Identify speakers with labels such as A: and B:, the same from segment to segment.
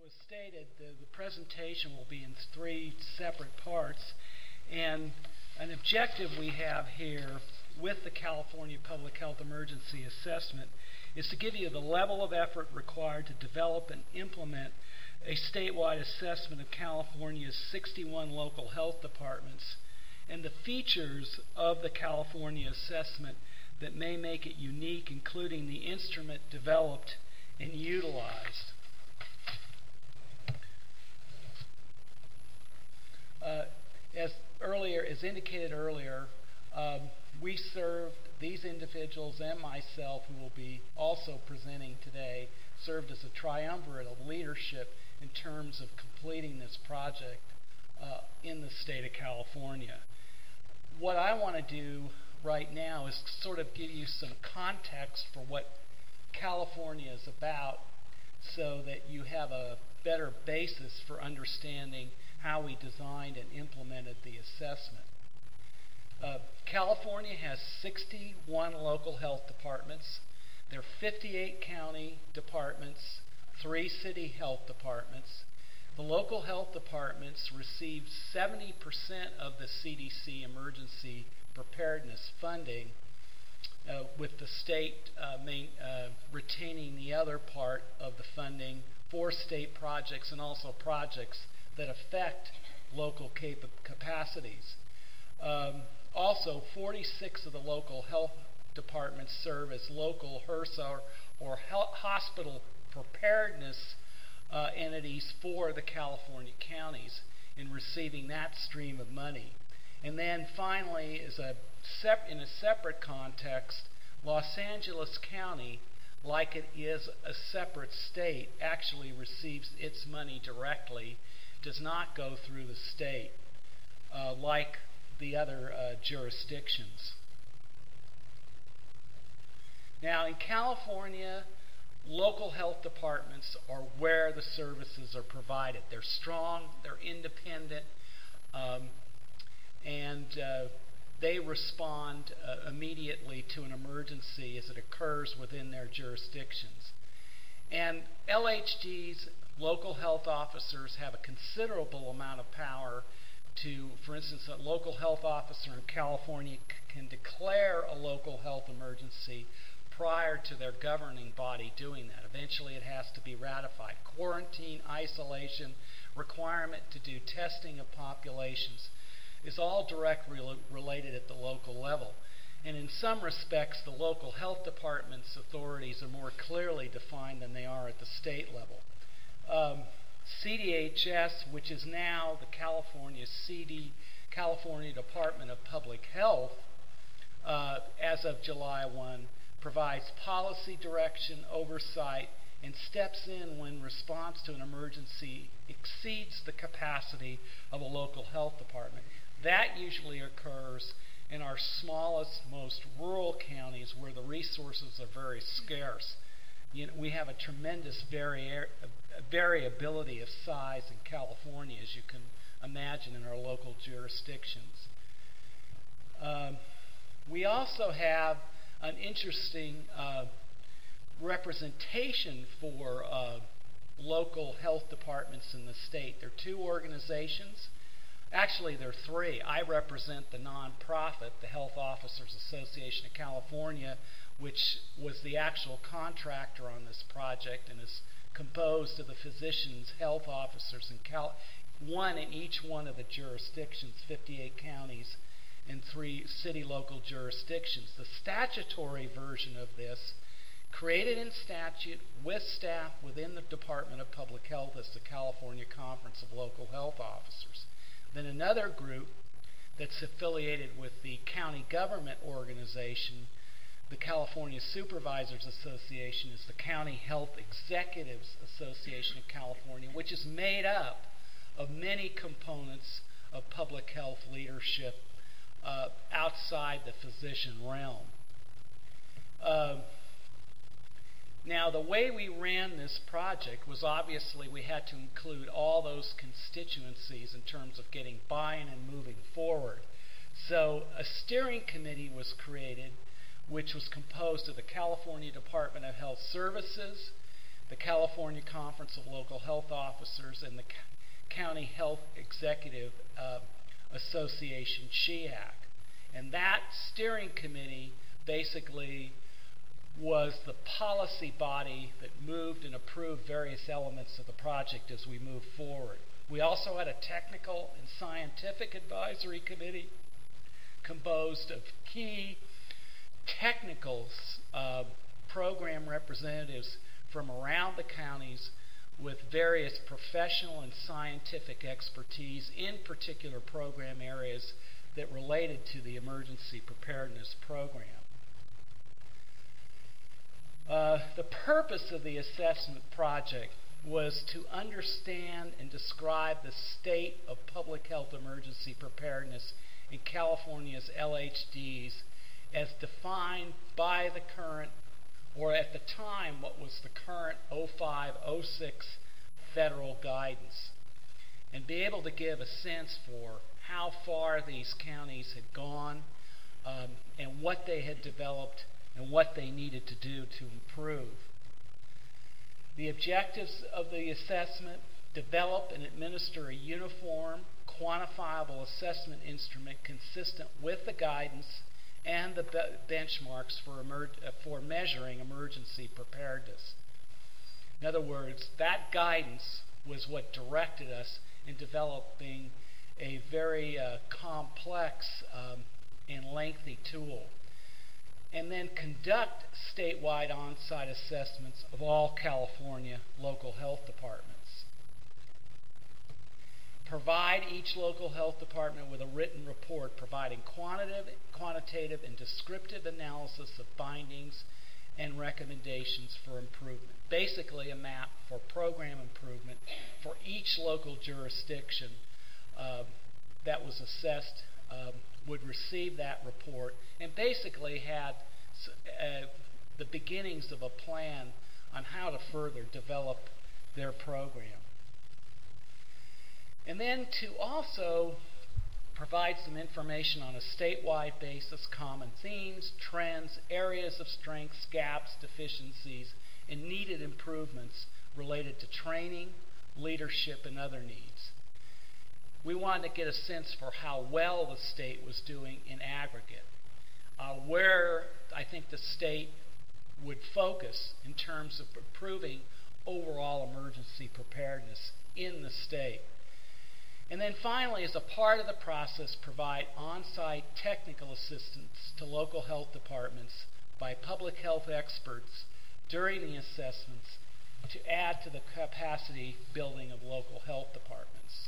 A: was stated, the presentation will be in three separate parts, and an objective we have here with the California Public Health Emergency Assessment is to give you the level of effort required to develop and implement a statewide assessment of California's 61 local health departments and the features of the California assessment that may make it unique, including the instrument developed and utilized. As indicated earlier, we served, these individuals and myself, who will be also presenting today, served as a triumvirate of leadership in terms of completing this project in the state of California. What I want to do right now is sort of give you some context for what California is about so that you have a better basis for understanding how we designed and implemented the assessment. California has 61 local health departments. There are 58 county departments, 3 city health departments. The local health departments receive 70% of the CDC emergency preparedness funding, with the state retaining the other part of the funding for state projects and also projects that affect local capacities. Also, 46 of the local health departments serve as local HRSA or hospital preparedness entities for the California counties in receiving that stream of money. And then finally, in a separate context, Los Angeles County, like it is a separate state, actually receives its money directly, does not go through the state like the other jurisdictions. Now, in California, local health departments are where the services are provided. They're strong, they're independent, and they respond immediately to an emergency as it occurs within their jurisdictions. And LHD's local health officers have a considerable amount of power to, for instance, a local health officer in California can declare a local health emergency prior to their governing body doing that. Eventually it has to be ratified. Quarantine, isolation, requirement to do testing of populations is all directly related at the local level. And in some respects, the local health department's authorities are more clearly defined than they are at the state level. CDHS, which is now the California Department of Public Health, as of July 1, provides policy direction, oversight, and steps in when response to an emergency exceeds the capacity of a local health department. That usually occurs in our smallest, most rural counties where the resources are very scarce. We have a tremendous variability of size in California, as you can imagine, in our local jurisdictions. We also have an interesting representation for local health departments in the state. There are 2 organizations. Actually, there are 3. I represent the nonprofit, the Health Officers Association of California, which was the actual contractor on this project and is composed of the physicians, health officers, and one in each one of the jurisdictions, 58 counties and 3 city local jurisdictions. The statutory version of this, created in statute with staff within the Department of Public Health, is the California Conference of Local Health Officers. Then another group that's affiliated with the county government organization, the California Supervisors Association, is the County Health Executives Association of California, which is made up of many components of public health leadership outside the physician realm. Now, the way we ran this project was obviously we had to include all those constituencies in terms of getting buy-in and moving forward. So a steering committee was created, which was composed of the California Department of Health Services, the California Conference of Local Health Officers, and the County Health Executive Association, CHEAC. And that steering committee basically was the policy body that moved and approved various elements of the project as we moved forward. We also had a technical and scientific advisory committee composed of key technical program representatives from around the counties with various professional and scientific expertise in particular program areas that related to the emergency preparedness program. The purpose of the assessment project was to understand and describe the state of public health emergency preparedness in California's LHDs as defined by the current, or at the time what was the current 05-06 federal guidance, and be able to give a sense for how far these counties had gone and what they had developed and what they needed to do to improve. The objectives of the assessment: develop and administer a uniform, quantifiable assessment instrument consistent with the guidance and the benchmarks for measuring emergency preparedness. In other words, that guidance was what directed us in developing a very complex and lengthy tool. And then conduct statewide on-site assessments of all California local health departments. Provide each local health department with a written report providing quantitative and descriptive analysis of findings and recommendations for improvement. Basically a map for program improvement for each local jurisdiction that was assessed would receive that report, and basically had the beginnings of a plan on how to further develop their program. And then to also provide some information on a statewide basis, common themes, trends, areas of strengths, gaps, deficiencies, and needed improvements related to training, leadership, and other needs. We wanted to get a sense for how well the state was doing in aggregate, where I think the state would focus in terms of improving overall emergency preparedness in the state. And then finally, as a part of the process, provide on-site technical assistance to local health departments by public health experts during the assessments to add to the capacity building of local health departments.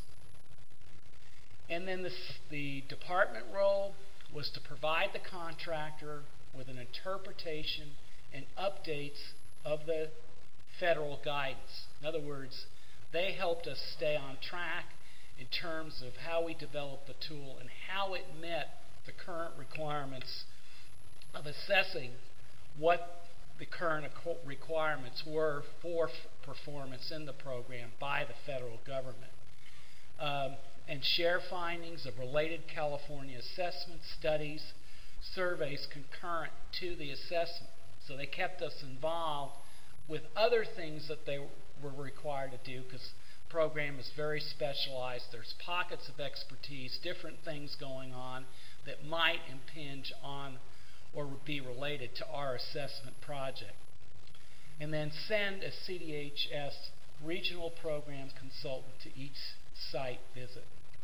A: And then the department role was to provide the contractor with an interpretation and updates of the federal guidance. In other words, they helped us stay on track in terms of how we developed the tool and how it met the current requirements of assessing what the current requirements were for performance in the program by the federal government. And share findings of related California assessments, studies, surveys concurrent to the assessment. So they kept us involved with other things that they were required to do, because the program is very specialized. There's pockets of expertise, different things going on that might impinge on or be related to our assessment project. And then send a CDHS regional program consultant to each site visit.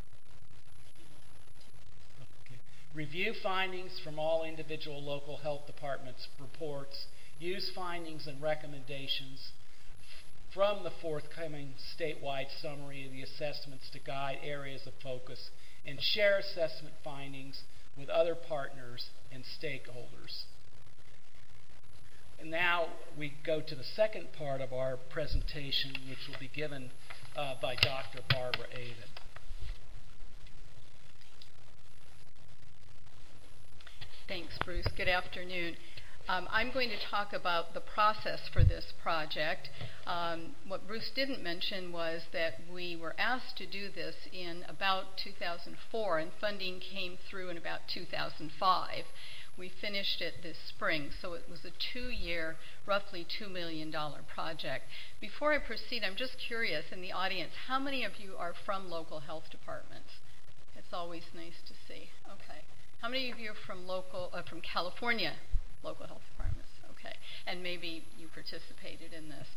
A: Okay. Review findings from all individual local health departments' reports. Use findings and recommendations from the forthcoming statewide summary of the assessments to guide areas of focus, and share assessment findings with other partners and stakeholders. And now we go to the second part of our presentation, which will be given by Dr. Barbara Avon.
B: Thanks, Bruce. Good afternoon. I'm going to talk about the process for this project. What Bruce didn't mention was that we were asked to do this in about 2004, and funding came through in about 2005. We finished it this spring, so it was a 2-year, roughly $2 million project. Before I proceed, I'm just curious in the audience, how many of you are from local health departments? It's always nice to see. Okay. How many of you are from California local health departments? Okay. And maybe you participated in this.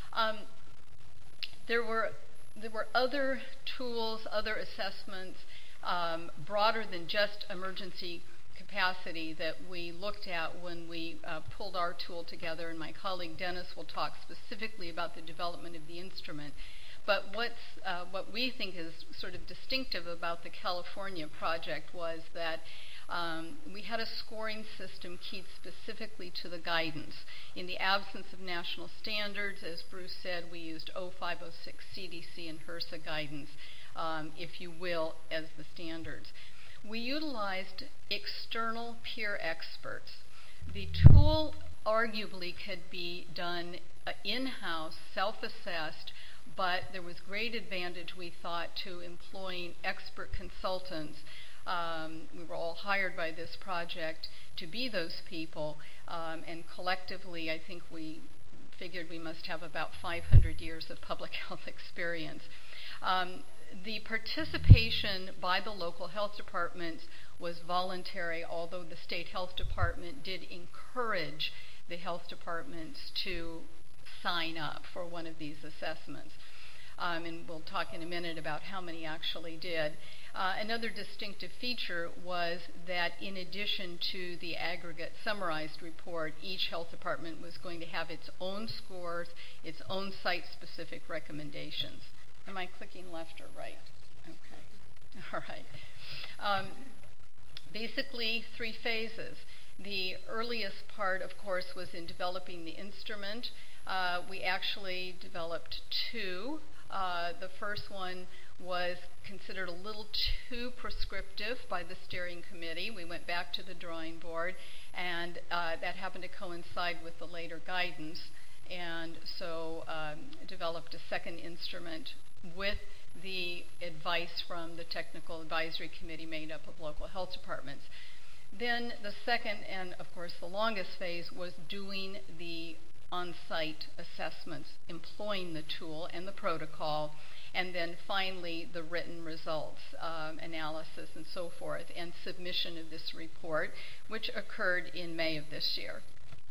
B: There were other tools, other assessments, broader than just emergency capacity that we looked at when we pulled our tool together, and my colleague Dennis will talk specifically about the development of the instrument. But what we think is sort of distinctive about the California project was that we had a scoring system keyed specifically to the guidance. In the absence of national standards, as Bruce said, we used 0506 CDC and HRSA guidance, if you will, as the standards. We utilized external peer experts. The tool arguably could be done in-house, self-assessed, but there was great advantage, we thought, to employing expert consultants. We were all hired by this project to be those people, and collectively I think we figured we must have about 500 years of public health experience. The participation by the local health departments was voluntary, although the state health department did encourage the health departments to sign up for one of these assessments. And we'll talk in a minute about how many actually did. Another distinctive feature was that in addition to the aggregate summarized report, each health department was going to have its own scores, its own site-specific recommendations. Am I clicking left or right? Okay. All right. Basically, 3 phases. The earliest part, of course, was in developing the instrument. We actually developed 2. The first one was considered a little too prescriptive by the steering committee. We went back to the drawing board, and that happened to coincide with the later guidance, and so developed a second instrument with the advice from the technical advisory committee made up of local health departments. Then the second, and of course the longest phase, was doing the on-site assessments, employing the tool and the protocol, and then finally the written results, analysis and so forth, and submission of this report, which occurred in May of this year.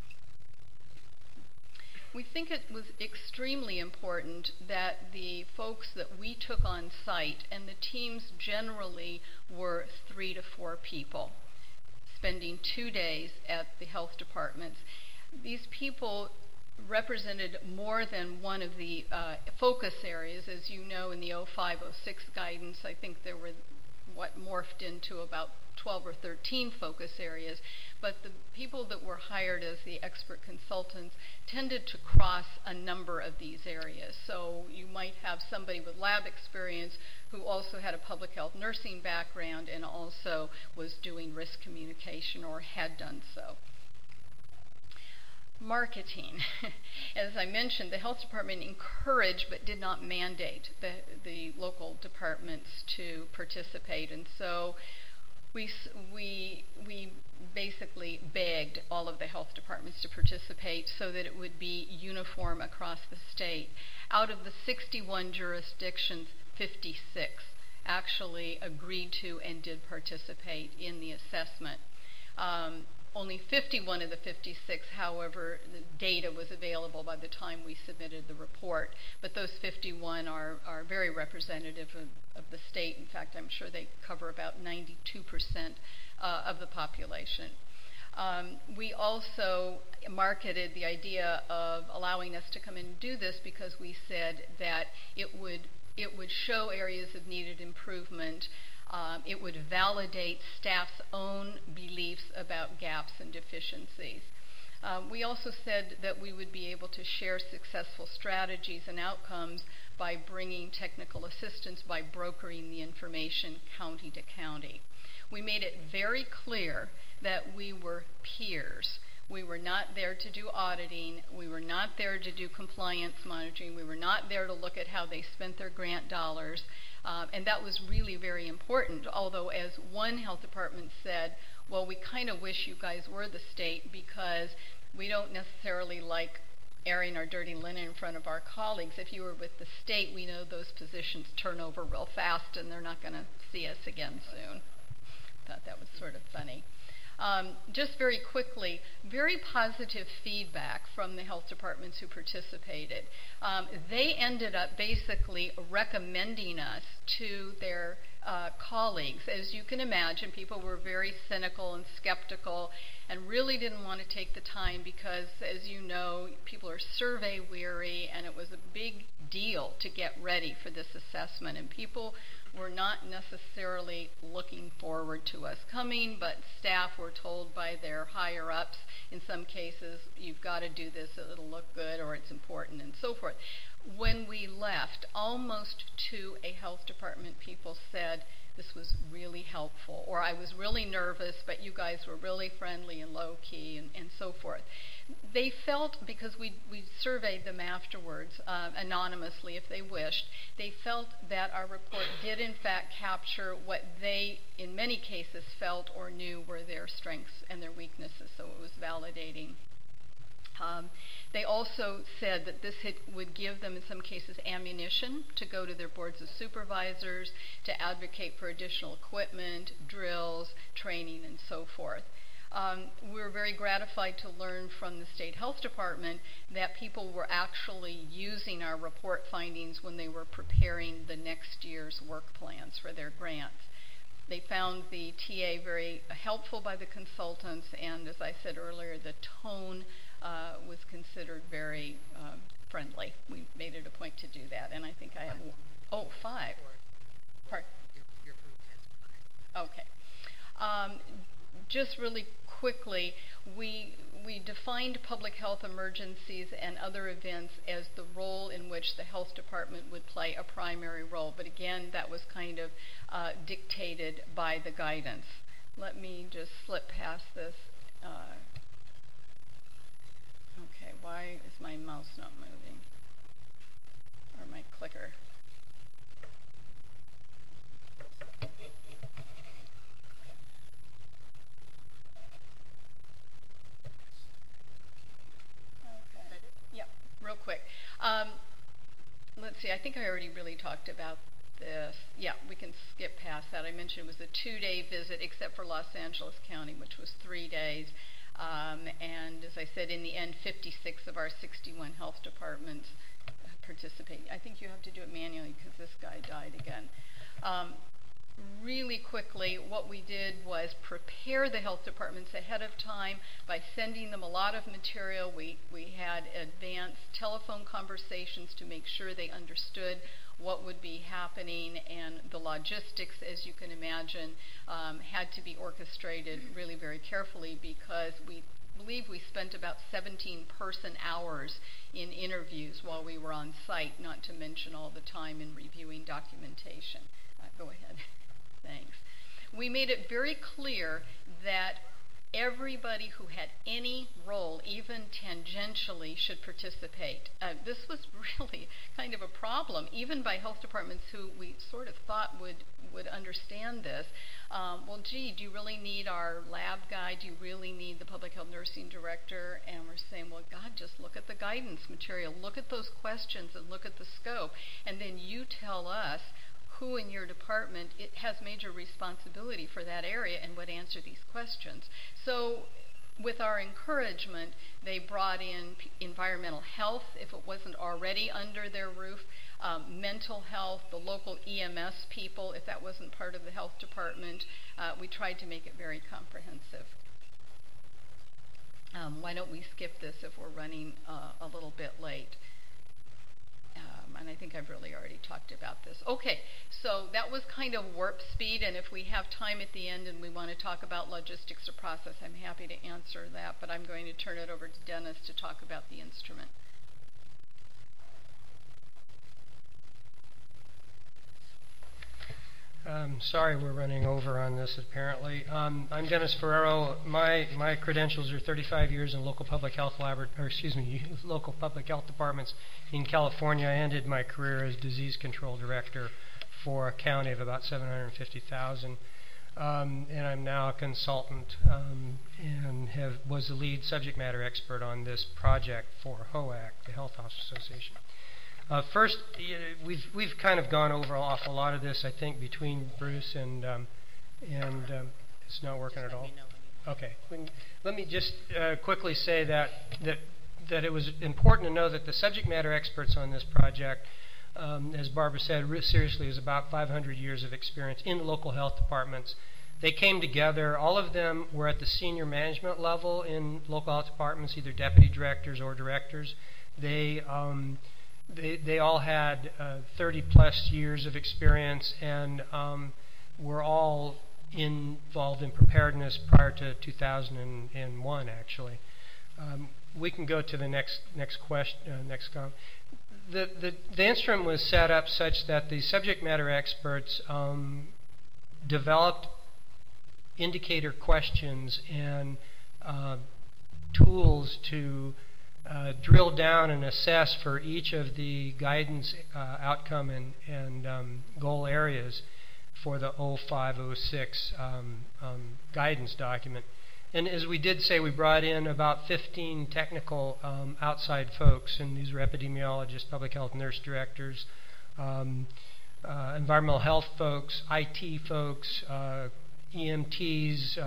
B: We think it was extremely important that the folks that we took on site, and the teams generally were 3 to 4 people, spending 2 days at the health departments. These people represented more than one of the focus areas. As you know, in the 0506 guidance, I think there were what morphed into about 12 or 13 focus areas, but the people that were hired as the expert consultants tended to cross a number of these areas. So you might have somebody with lab experience who also had a public health nursing background and also was doing risk communication or had done so. Marketing. As I mentioned, the health department encouraged but did not mandate the local departments to participate, and so we basically begged all of the health departments to participate so that it would be uniform across the state. Out of the 61 jurisdictions, 56 actually agreed to and did participate in the assessment. Only 51 of the 56, however, the data was available by the time we submitted the report. But those 51 are very representative of the state. In fact, I'm sure they cover about 92% of the population. We also marketed the idea of allowing us to come in and do this because we said that it would show areas of needed improvement. It would validate staff's own beliefs about gaps and deficiencies. We also said that we would be able to share successful strategies and outcomes by bringing technical assistance, by brokering the information county to county. We made it very clear that we were peers. We were not there to do auditing. We were not there to do compliance monitoring. We were not there to look at how they spent their grant dollars. And that was really very important, although as one health department said, well, we kind of wish you guys were the state because we don't necessarily like airing our dirty linen in front of our colleagues. If you were with the state, we know those positions turn over real fast and they're not going to see us again soon. Thought that was sort of funny. Just very quickly, very positive feedback from the health departments who participated. They ended up basically recommending us to their colleagues. As you can imagine, people were very cynical and skeptical and really didn't want to take the time because, as you know, people are survey weary and it was a big deal to get ready for this assessment. And people were not necessarily looking forward to us coming, but staff were told by their higher-ups, in some cases, you've got to do this, it'll look good, or it's important, and so forth. When we left, almost to a health department, people said, this was really helpful, or I was really nervous, but you guys were really friendly and low-key, and so forth. They felt, because we surveyed them afterwards, anonymously if they wished, they felt that our report did in fact capture what they, in many cases, felt or knew were their strengths and their weaknesses, so it was validating. They also said that this would give them, in some cases, ammunition to go to their boards of supervisors, to advocate for additional equipment, drills, training, and so forth. We were very gratified to learn from the State Health Department that people were actually using our report findings when they were preparing the next year's work plans for their grants. They found the TA very helpful by the consultants, and as I said earlier, the tone was considered very friendly. We made it a point to do that, and I think I have 5. Pardon? Your group has 5. Okay. Just really quickly, we defined public health emergencies and other events as the role in which the health department would play a primary role. But again, that was kind of dictated by the guidance. Let me just slip past this. Okay, why is my mouse not moving? Or my clicker? Real quick. Let's see, I think I already really talked about this. Yeah, we can skip past that. I mentioned it was a 2-day visit, except for Los Angeles County, which was 3 days. And as I said, in the end, 56 of our 61 health departments participate. I think you have to do it manually because this guy died again. Really quickly, what we did was prepare the health departments ahead of time by sending them a lot of material. We had advanced telephone conversations to make sure they understood what would be happening, and the logistics, as you can imagine, had to be orchestrated really very carefully because we believe we spent about 17 person hours in interviews while we were on site, not to mention all the time in reviewing documentation. Go ahead. Thanks. We made it very clear that everybody who had any role, even tangentially, should participate. This was really kind of a problem, even by health departments who we sort of thought would understand this. Well, gee, do you really need our lab guy? Do you really need the public health nursing director? And we're saying, well, God, just look at the guidance material. Look at those questions and look at the scope. And then you tell us who in your department has major responsibility for that area and would answer these questions. So with our encouragement, they brought in environmental health, if it wasn't already under their roof, mental health, the local EMS people, if that wasn't part of the health department. We tried to make it very comprehensive. Why don't we skip this if we're running a little bit late? And I think I've really already talked about this. Okay, so that was kind of warp speed, and if we have time at the end and we want to talk about logistics or process, I'm happy to answer that, but I'm going to turn it over to Dennis to talk about the instrument.
C: Sorry we're running over on this apparently. I'm Dennis Ferrero. My credentials are 35 years in local public health local public health departments in California. I ended my career as disease control director for a county of about 750,000. and I'm now a consultant and was the lead subject matter expert on this project for HOAC, the Health Officers Association. First, we've kind of gone over off a lot of this, I think, between Bruce and it's not working at all. Okay, let me just quickly say that it was important to know that the subject matter experts on this project, as Barbara said, seriously is about 500 years of experience in local health departments. They came together. All of them were at the senior management level in local health departments, either deputy directors or directors. They all had 30-plus years of experience and were all involved in preparedness prior to 2001, actually. We can go to the next question. The instrument was set up such that the subject matter experts developed indicator questions and tools to drill down and assess for each of the guidance outcome and goal areas for the 0506 guidance document. And as we did say, we brought in about 15 technical outside folks, and these were epidemiologists, public health nurse directors, environmental health folks, IT folks, EMTs,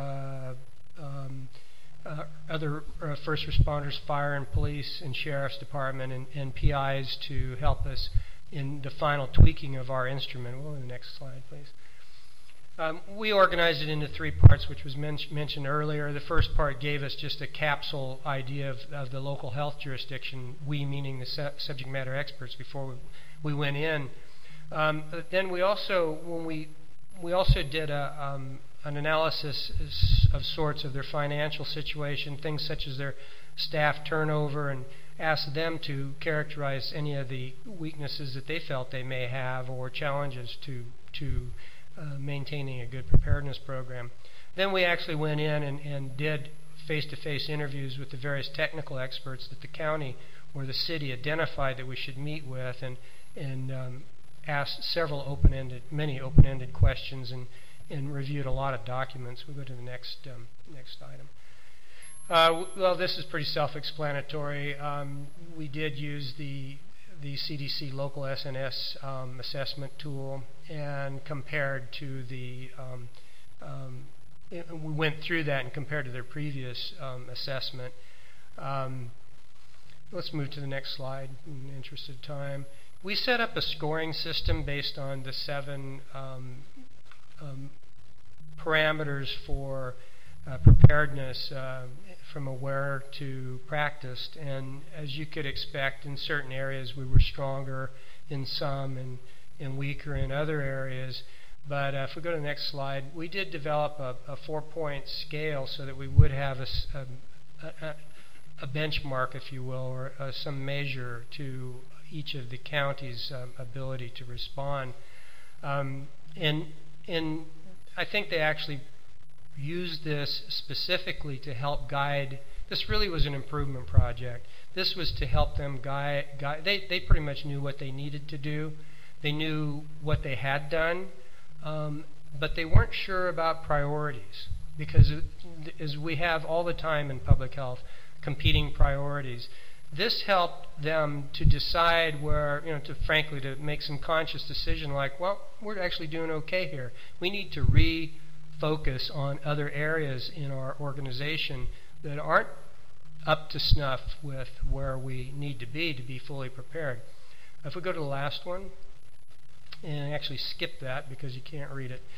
C: other first responders, fire and police and sheriff's department, and PIs to help us in the final tweaking of our instrument. We'll go to the next slide, please. We organized it into 3 parts, which was mentioned earlier. The first part gave us just a capsule idea of the local health jurisdiction, we meaning the subject matter experts, before we went in. But then we also did an analysis of sorts of their financial situation, things such as their staff turnover, and asked them to characterize any of the weaknesses that they felt they may have or challenges to maintaining a good preparedness program. Then we actually went in and did face-to-face interviews with the various technical experts that the county or the city identified that we should meet with, and asked many open-ended questions and reviewed a lot of documents. We'll go to the next item. Well, this is pretty self-explanatory. We did use the CDC local SNS assessment tool and compared to we went through that and compared to their previous assessment. Let's move to the next slide in the interest of time. We set up a scoring system based on the 7 parameters for preparedness from aware to practiced, and as you could expect, in certain areas we were stronger in some and weaker in other areas. But if we go to the next slide, we did develop a 4-point scale so that we would have a benchmark, if you will, or some measure to each of the counties' ability to respond. And I think they actually used this specifically to help guide. This really was an improvement project. This was to help them guide. They pretty much knew what they needed to do. They knew what they had done, but they weren't sure about priorities, because as we have all the time in public health, competing priorities. This helped them to decide where, frankly, to make some conscious decision like, well, we're actually doing okay here. We need to refocus on other areas in our organization that aren't up to snuff with where we need to be fully prepared. If we go to the last one, and actually skip that because you can't read it.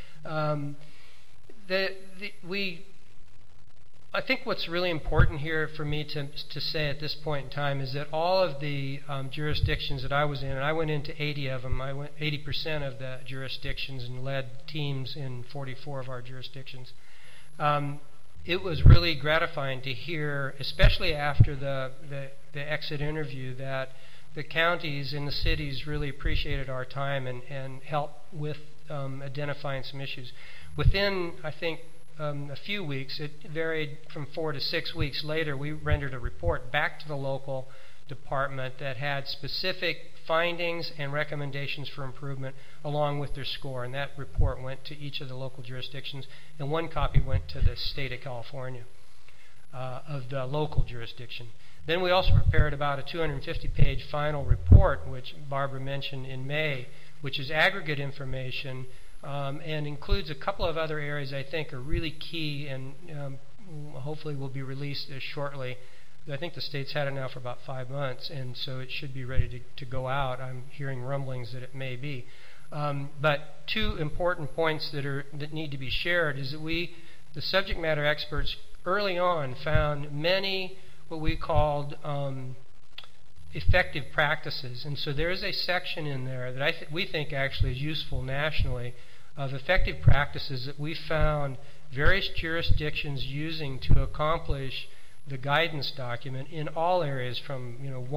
C: I think what's really important here for me to say at this point in time is that all of the jurisdictions that I was in, and I went into 80 of them, 80% of the jurisdictions and led teams in 44 of our jurisdictions. It was really gratifying to hear, especially after the exit interview, that the counties and the cities really appreciated our time and helped with identifying some issues. Within, I think, a few weeks, it varied from 4 to 6 weeks later, we rendered a report back to the local department that had specific findings and recommendations for improvement along with their score. And that report went to each of the local jurisdictions, and one copy went to the state of California of the local jurisdiction. Then we also prepared about a 250-page final report, which Barbara mentioned in May, which is aggregate information and includes a couple of other areas I think are really key and hopefully will be released shortly. I think the state's had it now for about 5 months, and so it should be ready to go out. I'm hearing rumblings that it may be. But two important points that need to be shared is that the subject matter experts, early on found many what we called effective practices. And so there is a section in there that we think actually is useful nationally of effective practices that we found various jurisdictions using to accomplish the guidance document in all areas from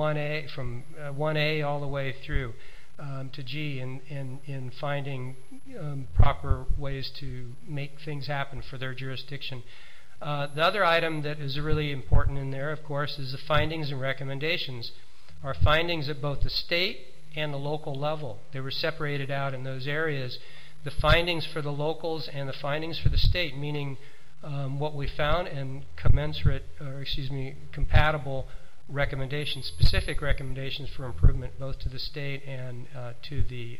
C: 1A all the way through to G in finding proper ways to make things happen for their jurisdiction. The other item that is really important in there, of course, is the findings and recommendations. Our findings at both the state and the local level. They were separated out in those areas. The findings for the locals and the findings for the state, meaning what we found, and compatible recommendations, specific recommendations for improvement, both to the state and to the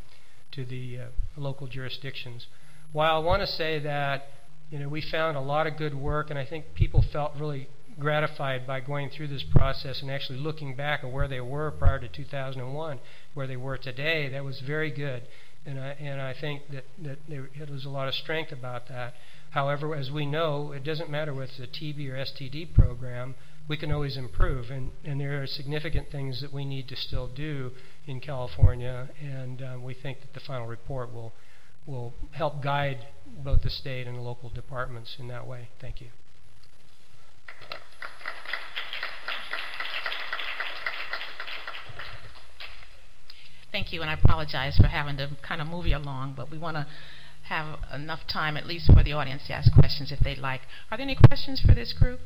C: local jurisdictions. While I want to say that we found a lot of good work, and I think people felt really gratified by going through this process and actually looking back at where they were prior to 2001, where they were today. That was very good, and I think that there was a lot of strength about that. However, as we know, it doesn't matter with the TB or STD program. We can always improve, and there are significant things that we need to still do in California, and we think that the final report will help guide both the state and the local departments in that way. Thank you.
D: Thank you, and I apologize for having to kind of move you along, but we want to have enough time at least for the audience to ask questions if they'd like. Are there any questions for this group?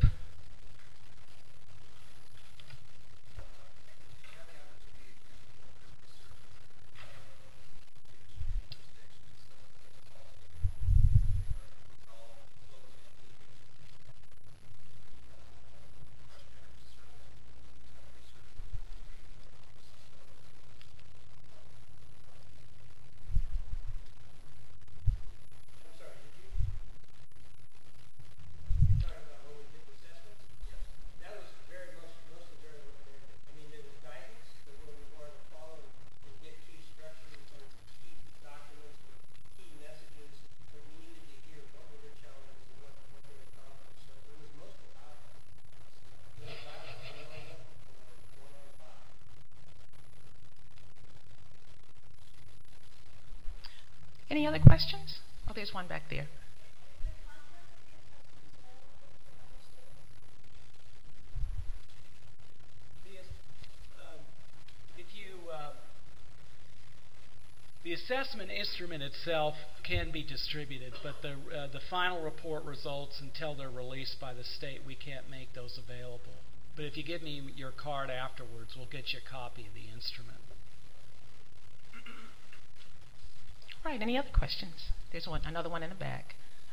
D: Any other questions? Oh, there's one back there.
A: The assessment instrument itself can be distributed, but the final report results, until they're released by the state, we can't make those available. But if you give me your card afterwards, we'll get you a copy of the instrument.
D: Right, any other questions? There's another one in the back.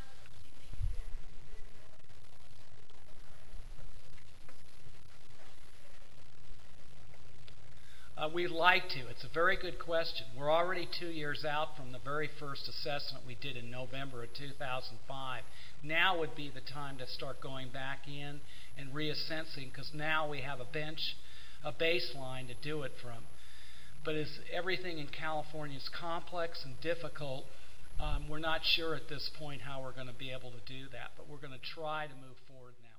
A: We'd like to. It's a very good question. We're already 2 years out from the very first assessment we did in November of 2005. Now would be the time to start going back in and reassessing, because now we have a baseline to do it from. But as everything in California is complex and difficult, we're not sure at this point how we're going to be able to do that. But we're going to try to move forward now.